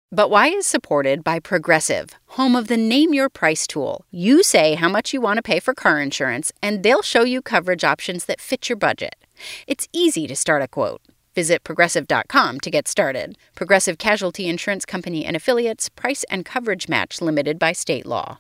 But Why is supported by Progressive, home of the Name Your Price tool. You say how much you want to pay for car insurance, and they'll show you coverage options that fit your budget. It's easy to start a quote. Visit Progressive.com to get started. Progressive Casualty Insurance Company and Affiliates. Price and coverage match limited by state law.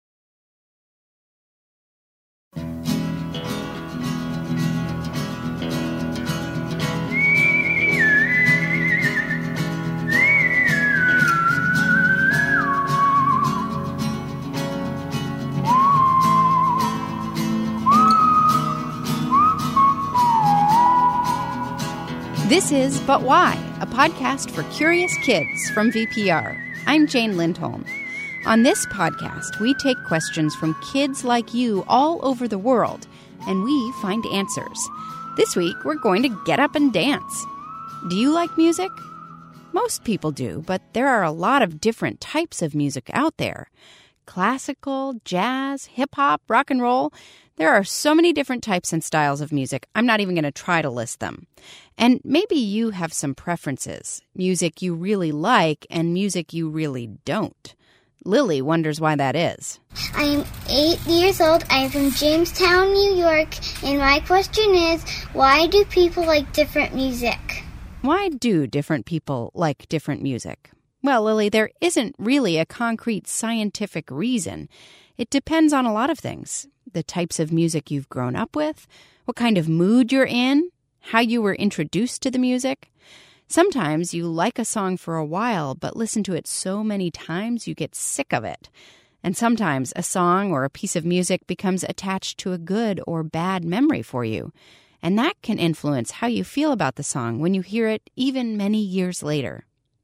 This is But Why, a podcast for curious kids from VPR. I'm Jane Lindholm. On this podcast, we take questions from kids like you all over the world, and we find answers. This week, we're going to get up and dance. Do you like music? Most people do, but there are a lot of different types of music out there. Classical, jazz, hip-hop, rock and roll. There are so many different types and styles of music, I'm not even going to try to list them. And maybe you have some preferences, music you really like and music you really don't. Lily wonders why that is. I am 8 years old. I am from Jamestown, New York, and my question is, why do people like different music? Why do different people like different music? Well, Lily, there isn't really a concrete scientific reason. It depends on a lot of things. The types of music you've grown up with, what kind of mood you're in, how you were introduced to the music. Sometimes you like a song for a while, but listen to it so many times you get sick of it. And sometimes a song or a piece of music becomes attached to a good or bad memory for you. And that can influence how you feel about the song when you hear it even many years later.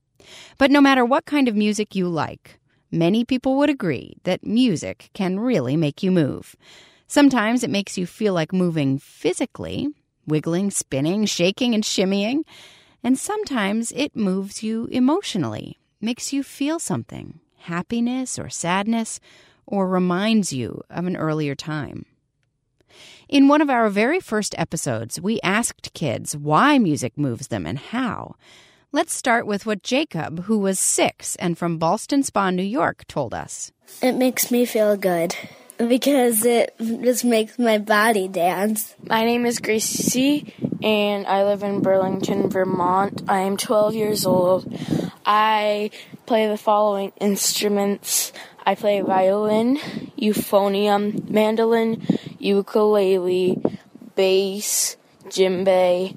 But no matter what kind of music you like, many people would agree that music can really make you move. Sometimes it makes you feel like moving physically, wiggling, spinning, shaking, and shimmying. And sometimes it moves you emotionally, makes you feel something, happiness or sadness, or reminds you of an earlier time. In one of our very first episodes, we asked kids why music moves them and how. Let's start with what Jacob, who was 6 and from Ballston Spa, New York, told us. It makes me feel good because it just makes my body dance. My name is Gracie, and I live in Burlington, Vermont. I am 12 years old. I play the following instruments. I play violin, euphonium, mandolin, ukulele, bass, djembe,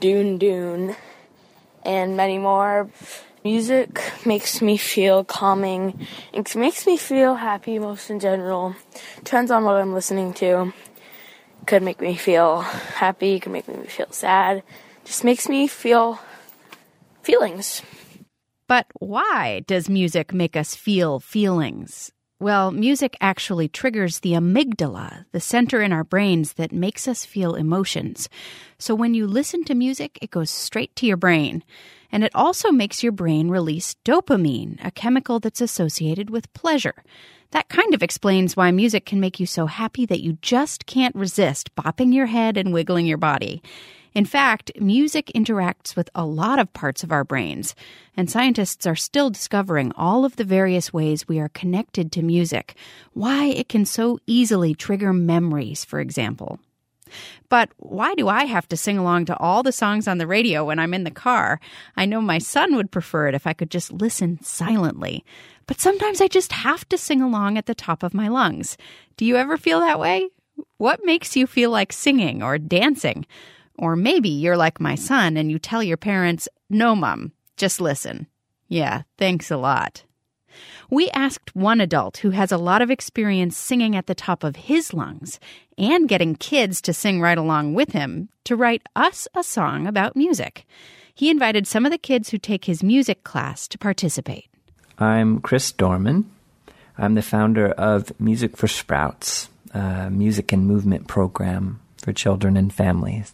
doon, and many more. Music makes me feel calming. It makes me feel happy most in general. Depends on what I'm listening to. Could make me feel happy, could make me feel sad. Just makes me feel feelings. But why does music make us feel feelings? Well, music actually triggers the amygdala, the center in our brains that makes us feel emotions. So when you listen to music, it goes straight to your brain. And it also makes your brain release dopamine, a chemical that's associated with pleasure. That kind of explains why music can make you so happy that you just can't resist bopping your head and wiggling your body. In fact, music interacts with a lot of parts of our brains, and scientists are still discovering all of the various ways we are connected to music, why it can so easily trigger memories, for example. But why do I have to sing along to all the songs on the radio when I'm in the car? I know my son would prefer it if I could just listen silently. But sometimes I just have to sing along at the top of my lungs. Do you ever feel that way? What makes you feel like singing or dancing? Or maybe you're like my son and you tell your parents, "No, Mom, just listen." Yeah, thanks a lot. We asked one adult who has a lot of experience singing at the top of his lungs and getting kids to sing right along with him to write us a song about music. He invited some of the kids who take his music class to participate. I'm Chris Dorman. I'm the founder of Music for Sprouts, a music and movement program for children and families.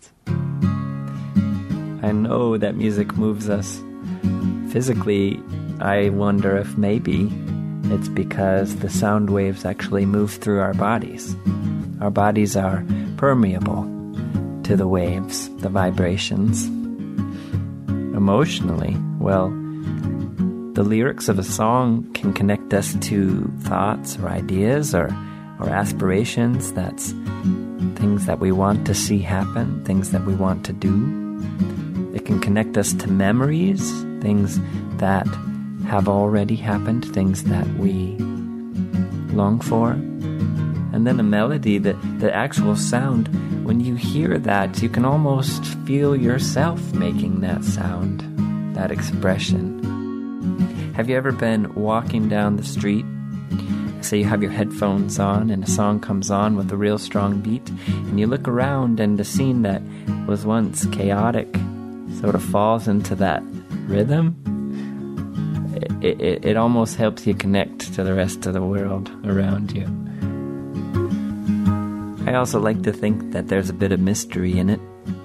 I know that music moves us physically. I wonder if maybe it's because the sound waves actually move through our bodies. Our bodies are permeable to the waves, the vibrations. Emotionally, well, The lyrics of a song can connect us to thoughts or ideas or aspirations. That's things that we want to see happen, things that we want to do. It can connect us to memories, things that have already happened, things that we long for. And then a melody, the actual sound, when you hear that, you can almost feel yourself making that sound, that expression. Have you ever been walking down the street? Say you have your headphones on and a song comes on with a real strong beat, and you look around and the scene that was once chaotic sort of falls into that rhythm. It almost helps you connect to the rest of the world around you. I also like to think that there's a bit of mystery in it.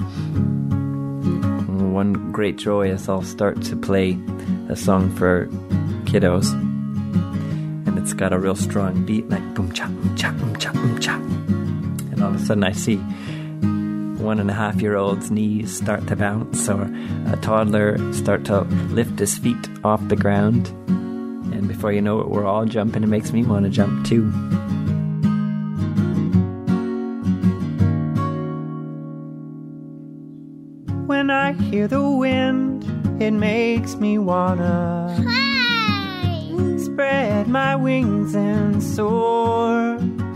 One great joy is I'll start to play a song for kiddos, and it's got a real strong beat, like boom cha boom cha boom cha boom cha, and all of a sudden I see 1.5-year-old's knees start to bounce, or a toddler start to lift his feet off the ground, and before you know it, we're all jumping. It makes me want to jump too. When I hear the wind, it makes me wanna Fly! spread my wings and soar.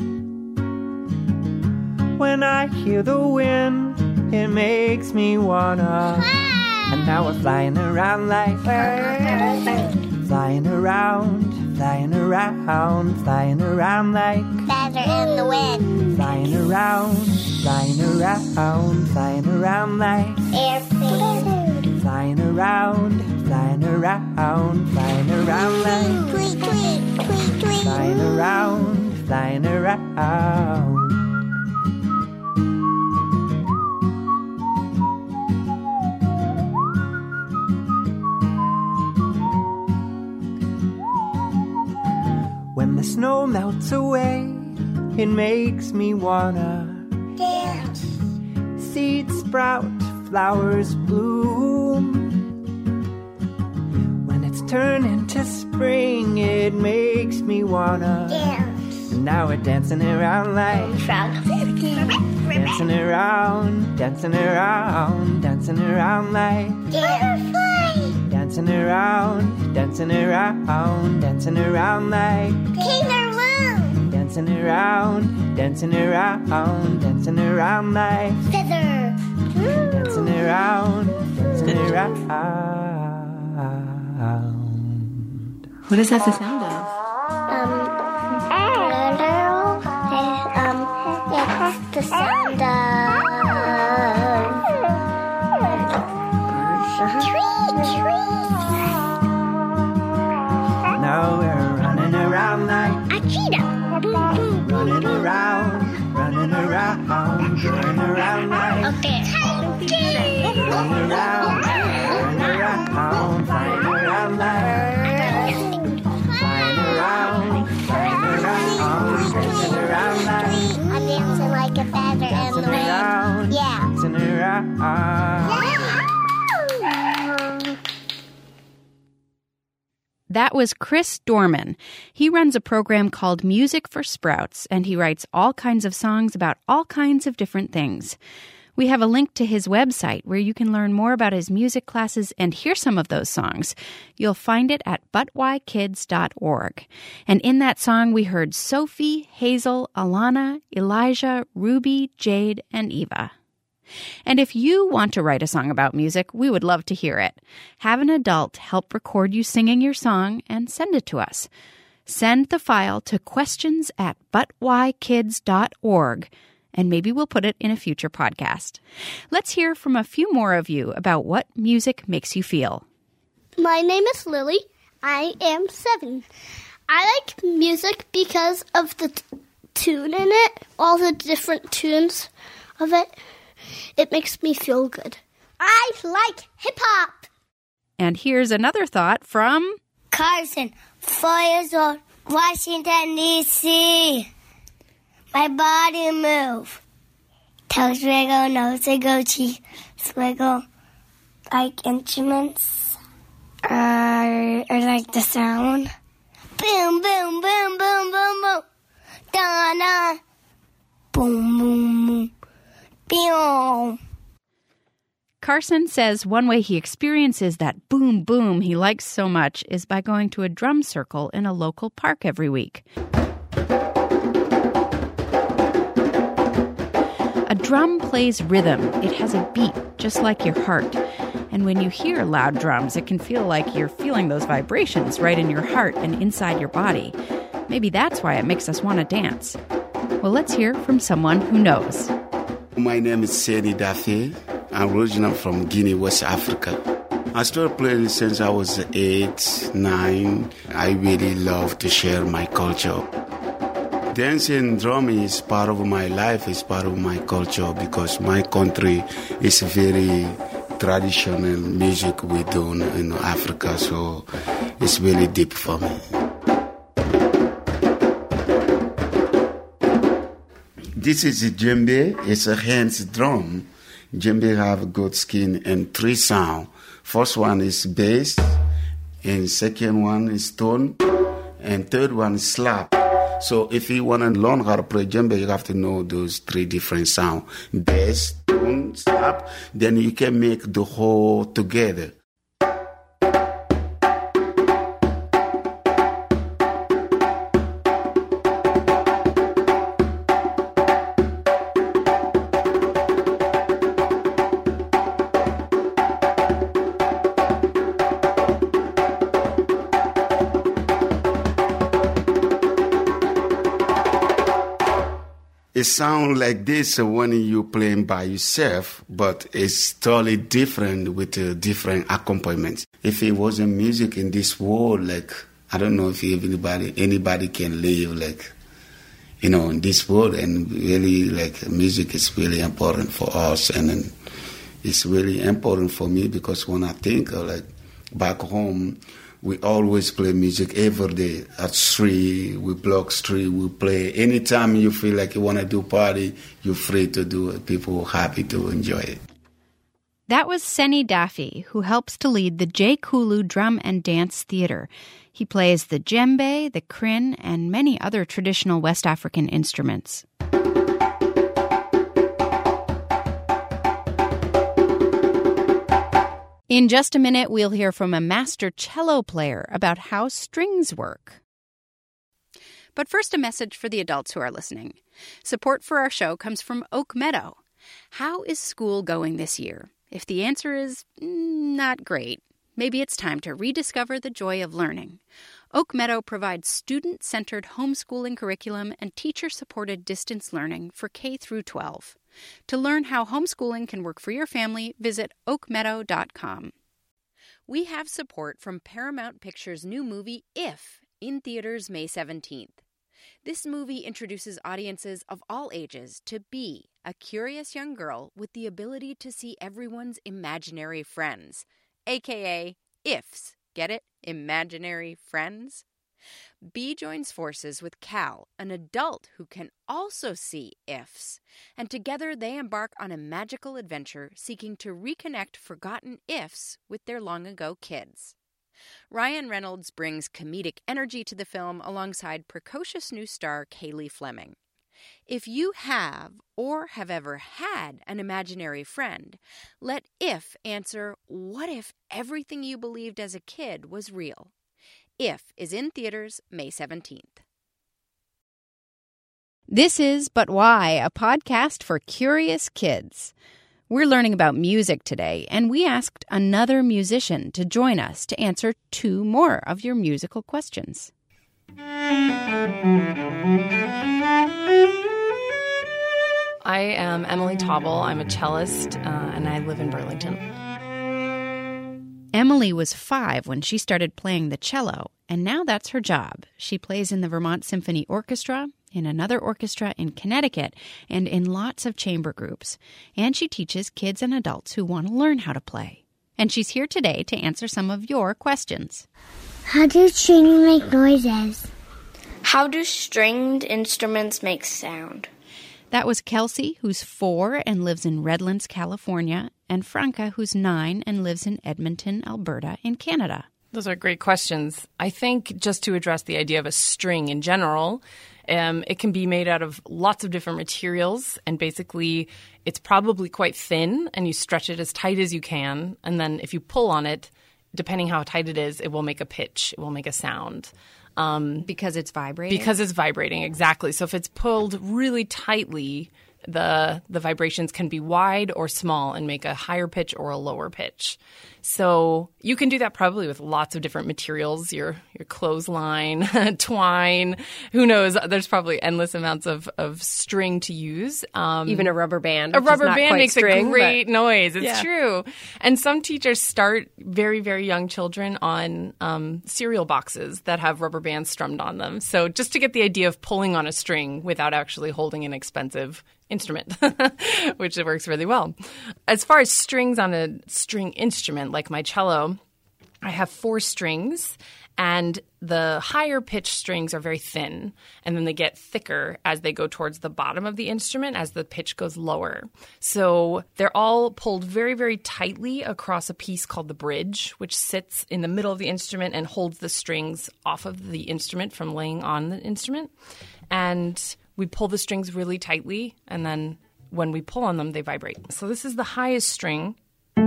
When I hear the wind, it makes me wanna Fly! And now we're flying around like flying around, flying around, flying around like Feather in the wind. flying around, flying around, flying around like Airplane. flying around, flying around, flying around like Tweet, tweet, tweet, tweet. flying around, flying around. When the snow melts away, it makes me wanna Dance. seeds sprout, flowers bloom. When it's turning to spring, it makes me wanna Dance. And now we're dancing around like Frog. dancing around, dancing around, dancing around like Butterfly. dancing around, dancing around, dancing around like Kangaroo. dancing around, dancing around, dancing around like Feather. dancing around, dancing around. What is that the sound of? It's the sound of Now we're running around like a cheetah. Boom, boom. running around, running around, running around like Okay. running around, flying around like flying around, dancing around like I'm dancing like a feather in the dancing wind. around, Yeah. dancing around. That was Chris Dorman. He runs a program called Music for Sprouts, and he writes all kinds of songs about all kinds of different things. We have a link to his website where you can learn more about his music classes and hear some of those songs. You'll find it at butwhykids.org. And in that song, we heard Sophie, Hazel, Alana, Elijah, Ruby, Jade, and Eva. And if you want to write a song about music, we would love to hear it. Have an adult help record you singing your song and send it to us. Send the file to questions@butwhykids.org, and maybe we'll put it in a future podcast. Let's hear from a few more of you about what music makes you feel. My name is Lily. I am 7. I like music because of the tune in it, all the different tunes of it. It makes me feel good. I like hip-hop. And here's another thought from Carson, 4 years old, Washington, D.C. My body move. Toes wiggle, nose wiggle, cheeks wiggle. Like instruments. I like the sound. Boom, boom, boom, boom, boom, boom. Da-da. Boom, boom, boom. Boom. Carson says one way he experiences that boom boom he likes so much is by going to a drum circle in a local park every week. A drum plays rhythm. It has a beat, just like your heart. And when you hear loud drums, it can feel like you're feeling those vibrations right in your heart and inside your body. Maybe that's why it makes us want to dance. Well, let's hear from someone who knows. My name is Seni Daffy. I'm originally from Guinea, West Africa. I started playing since I was 8, 9. I really love to share my culture. Dancing, drumming is part of my life, is part of my culture because my country is very traditional music we do in Africa, so it's really deep for me. This is a djembe. It's a hands drum. Djembe have good skin and 3 sound. First one is bass, and second one is tone, and third one is slap. So if you want to learn how to play djembe, you have to know those 3 different sound. Bass, tone, slap. Then you can make the whole together. It sounds like this when you're playing by yourself, but it's totally different with a different accompaniment. If it wasn't music in this world, like, I don't know if anybody can live, in this world. And really, music is really important for us. And it's really important for me because when I think, back home, we always play music every day. At 3, we block 3, we play. Anytime you feel like you want to do party, you're free to do it. People are happy to enjoy it. That was Seni Daffy, who helps to lead the J. Kulu Drum and Dance Theater. He plays the djembe, the krin, and many other traditional West African instruments. In just a minute, we'll hear from a master cello player about how strings work. But first, a message for the adults who are listening. Support for our show comes from Oak Meadow. How is school going this year? If the answer is not great, maybe it's time to rediscover the joy of learning. Oak Meadow provides student-centered homeschooling curriculum and teacher-supported distance learning for K through 12. To learn how homeschooling can work for your family, visit oakmeadow.com. We have support from Paramount Pictures' new movie, If, in theaters May 17th. This movie introduces audiences of all ages to Bee, a curious young girl with the ability to see everyone's imaginary friends, a.k.a. IFs. Get it? Imaginary friends? Bee joins forces with Cal, an adult who can also see ifs, and together they embark on a magical adventure seeking to reconnect forgotten ifs with their long-ago kids. Ryan Reynolds brings comedic energy to the film alongside precocious new star Kaylee Fleming. If you have or have ever had an imaginary friend, let If answer, what if everything you believed as a kid was real? If is in theaters May 17th. This is But Why, a podcast for curious kids. We're learning about music today, and we asked another musician to join us to answer 2 more of your musical questions. I am Emily Tauble. I'm a cellist, and I live in Burlington. Emily was 5 when she started playing the cello, and now that's her job. She plays in the Vermont Symphony Orchestra, in another orchestra in Connecticut, and in lots of chamber groups. And she teaches kids and adults who want to learn how to play. And she's here today to answer some of your questions. How do strings make noises? How do stringed instruments make sound? That was Kelsey, who's 4 and lives in Redlands, California, and Franca, who's 9 and lives in Edmonton, Alberta, in Canada. Those are great questions. I think just to address the idea of a string in general, it can be made out of lots of different materials, and basically it's probably quite thin, and you stretch it as tight as you can, and then if you pull on it, depending how tight it is, it will make a pitch, it will make a sound. Because it's vibrating? Because it's vibrating, exactly. So if it's pulled really tightly, the vibrations can be wide or small and make a higher pitch or a lower pitch. So you can do that probably with lots of different materials, your clothesline, twine, who knows? There's probably endless amounts of string to use. Even a rubber band. A rubber band makes string, a great noise. It's true. And some teachers start very, very young children on cereal boxes that have rubber bands strummed on them. So just to get the idea of pulling on a string without actually holding an expensive instrument, which it works really well. As far as strings on a string instrument like my cello, I have 4 strings, and the higher pitched strings are very thin, and then they get thicker as they go towards the bottom of the instrument as the pitch goes lower. So they're all pulled very, very tightly across a piece called the bridge, which sits in the middle of the instrument and holds the strings off of the instrument from laying on the instrument. And we pull the strings really tightly, and then when we pull on them, they vibrate. So this is the highest string,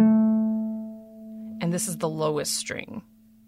and this is the lowest string.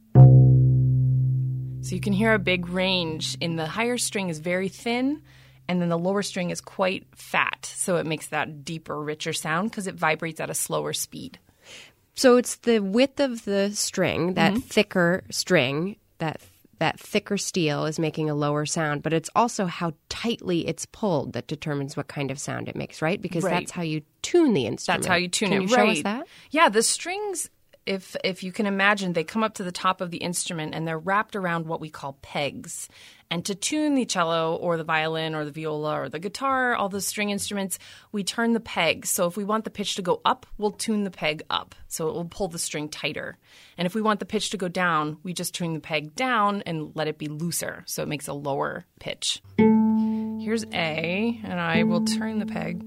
So you can hear a big range. In the higher string is very thin, and then the lower string is quite fat. So it makes that deeper, richer sound because it vibrates at a slower speed. So it's the width of the string, that thicker string, that thicker steel is making a lower sound, but it's also how tightly it's pulled that determines what kind of sound it makes, right? Because that's how you tune the instrument. That's how you tune it. Can you show us that? Yeah, the strings, if you can imagine, they come up to the top of the instrument and they're wrapped around what we call pegs. And to tune the cello or the violin or the viola or the guitar, all the string instruments, we turn the pegs. So if we want the pitch to go up, we'll tune the peg up. So it will pull the string tighter. And if we want the pitch to go down, we just tune the peg down and let it be looser. So it makes a lower pitch. Here's A, and I will turn the peg.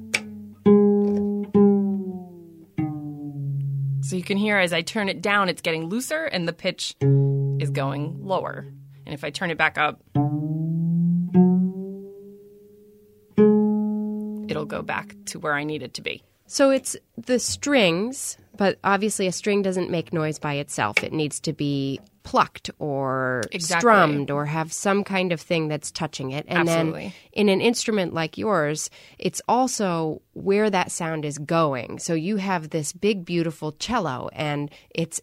So you can hear as I turn it down, it's getting looser and the pitch is going lower. And if I turn it back up, it'll go back to where I need it to be. So it's the strings, but obviously a string doesn't make noise by itself. It needs to be plucked or strummed or have some kind of thing that's touching it. And then in an instrument like yours, it's also where that sound is going. So you have this big, beautiful cello, and it's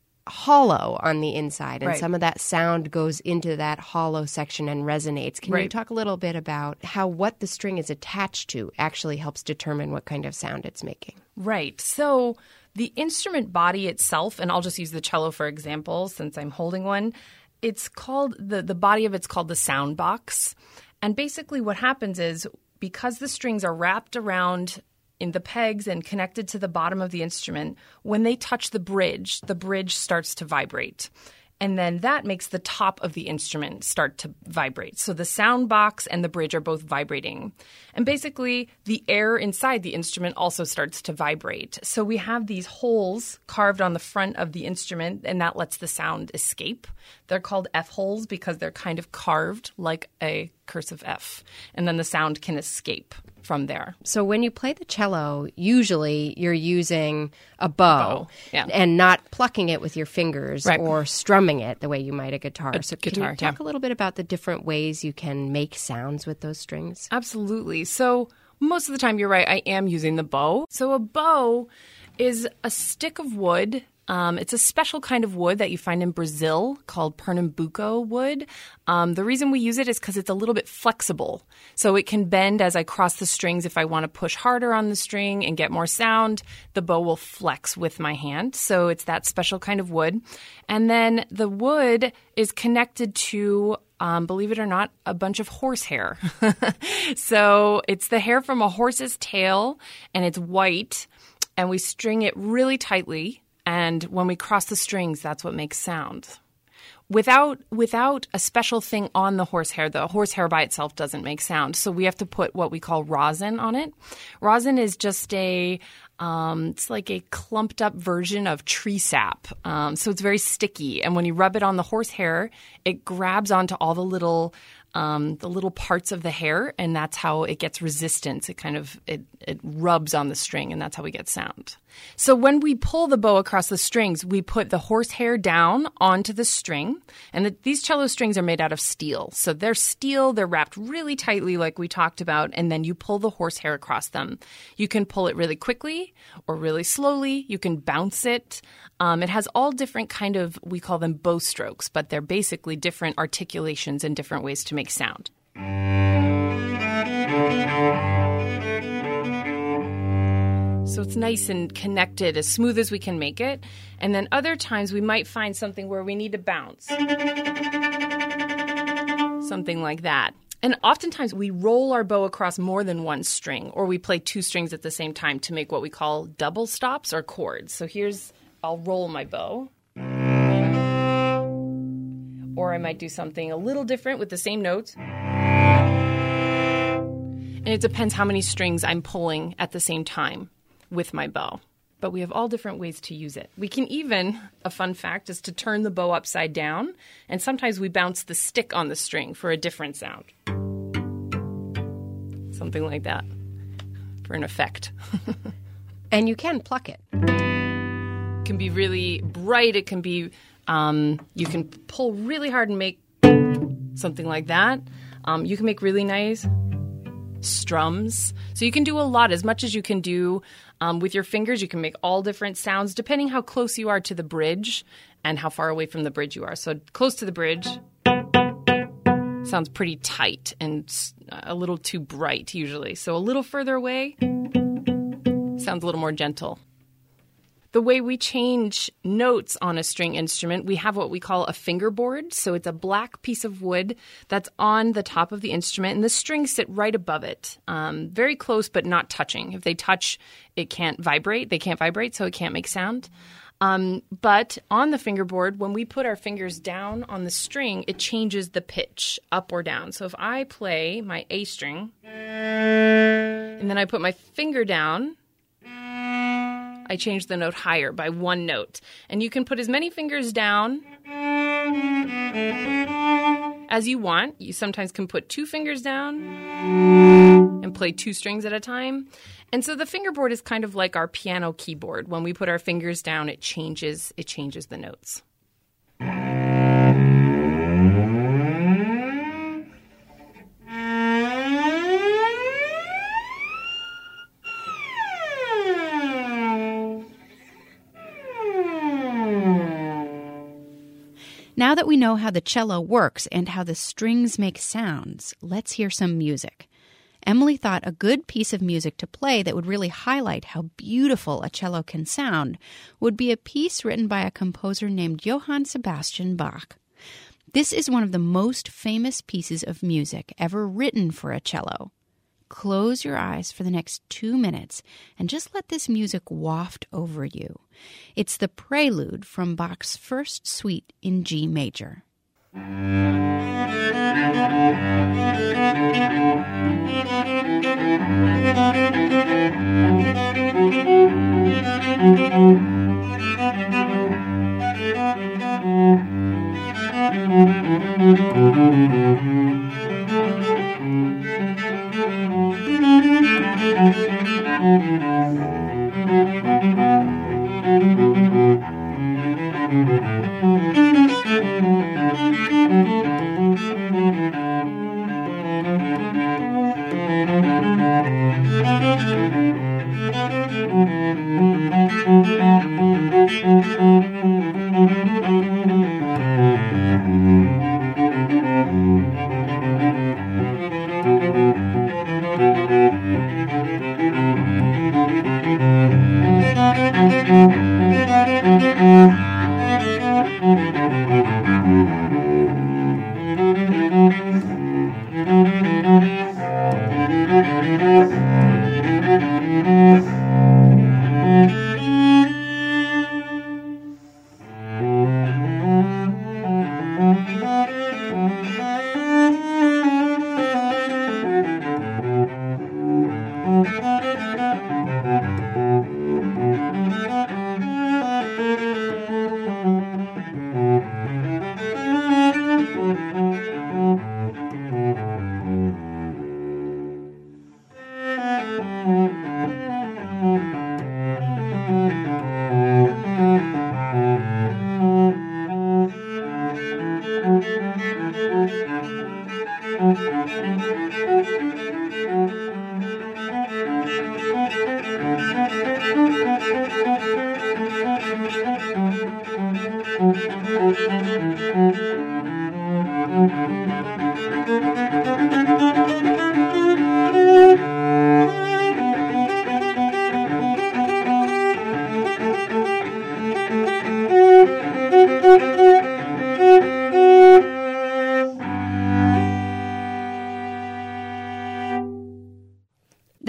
hollow on the inside, and some of that sound goes into that hollow section and resonates. Can you talk a little bit about how what the string is attached to actually helps determine what kind of sound it's making? Right. So the instrument body itself, and I'll just use the cello for example since I'm holding one, it's called, the body of it's called the sound box. And basically what happens is because the strings are wrapped around in the pegs and connected to the bottom of the instrument, when they touch the bridge starts to vibrate. And then that makes the top of the instrument start to vibrate. So the sound box and the bridge are both vibrating. And basically, the air inside the instrument also starts to vibrate. So we have these holes carved on the front of the instrument, and that lets the sound escape. They're called F-holes because they're kind of carved like a cursive F. And then the sound can escape from there. So when you play the cello, usually you're using a bow and not plucking it with your fingers or strumming it the way you might a guitar. So can you talk a little bit about the different ways you can make sounds with those strings? Absolutely. So most of the time, you're right, I am using the bow. So a bow is a stick of wood. It's a special kind of wood that you find in Brazil called Pernambuco wood. The reason we use it is because it's a little bit flexible. So it can bend as I cross the strings. If I want to push harder on the string and get more sound, the bow will flex with my hand. So it's that special kind of wood. And then the wood is connected to, believe it or not, a bunch of horsehair. So it's the hair from a horse's tail, and it's white, and we string it really tightly. And when we cross the strings, that's what makes sound. Without a special thing on the horsehair by itself doesn't make sound. So we have to put what we call rosin on it. Rosin is just a It's like a clumped up version of tree sap. So it's very sticky. And when you rub it on the horsehair, it grabs onto all the little parts of the hair, and that's how it gets resistance. It rubs on the string, and that's how we get sound. So when we pull the bow across the strings, we put the horsehair down onto the string, and these cello strings are made out of steel. So they're steel, they're wrapped really tightly like we talked about, and then you pull the horsehair across them. You can pull it really quickly or really slowly. You can bounce it. It has all different kind of, we call them bow strokes, but they're basically different articulations and different ways to make sound. So it's nice and connected, as smooth as we can make it. And then other times we might find something where we need to bounce. Something like that. And oftentimes we roll our bow across more than one string, or we play two strings at the same time to make what we call double stops or chords. So I'll roll my bow. Or I might do something a little different with the same notes. And it depends how many strings I'm pulling at the same time with my bow. But we have all different ways to use it. We can even, a fun fact, is to turn the bow upside down, and sometimes we bounce the stick on the string for a different sound. Something like that, for an effect. And you can pluck it. It can be really bright. It can be, you can pull really hard and make something like that. You can make really nice strums. So you can do a lot, as much as you can do with your fingers. You can make all different sounds depending how close you are to the bridge and how far away from the bridge you are. So close to the bridge sounds pretty tight and a little too bright usually. So a little further away sounds a little more gentle. The way we change notes on a string instrument, we have what we call a fingerboard. So it's a black piece of wood that's on the top of the instrument, and the strings sit right above it, very close but not touching. If they touch, it can't vibrate. They can't vibrate, so it can't make sound. But on the fingerboard, when we put our fingers down on the string, it changes the pitch up or down. So if I play my A string, and then I put my finger down, I change the note higher by one note. And you can put as many fingers down as you want. You sometimes can put 2 fingers down and play 2 strings at a time. And so the fingerboard is kind of like our piano keyboard. When we put our fingers down, it changes the notes. Now that we know how the cello works and how the strings make sounds, let's hear some music. Emily thought a good piece of music to play that would really highlight how beautiful a cello can sound would be a piece written by a composer named Johann Sebastian Bach. This is one of the most famous pieces of music ever written for a cello. Close your eyes for the next 2 minutes and just let this music waft over you. It's the prelude from Bach's first suite in G major.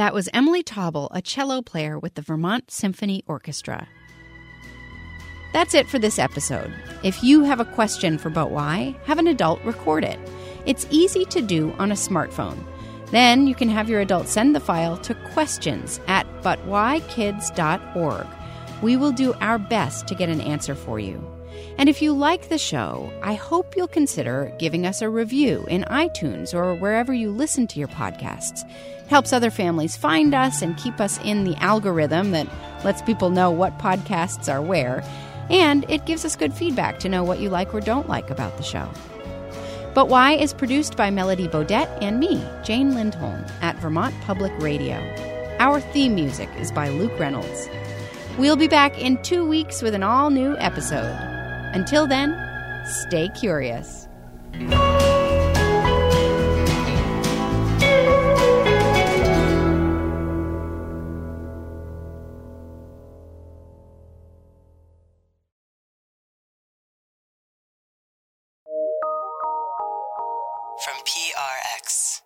That was Emily Tauble, a cello player with the Vermont Symphony Orchestra. That's it for this episode. If you have a question for But Why, have an adult record it. It's easy to do on a smartphone. Then you can have your adult send the file to questions@butwhykids.org. We will do our best to get an answer for you. And if you like the show, I hope you'll consider giving us a review in iTunes or wherever you listen to your podcasts. It helps other families find us and keep us in the algorithm that lets people know what podcasts are where. And it gives us good feedback to know what you like or don't like about the show. But Why is produced by Melody Bodette and me, Jane Lindholm, at Vermont Public Radio. Our theme music is by Luke Reynolds. We'll be back in 2 weeks with an all-new episode. Until then, stay curious. From PRX.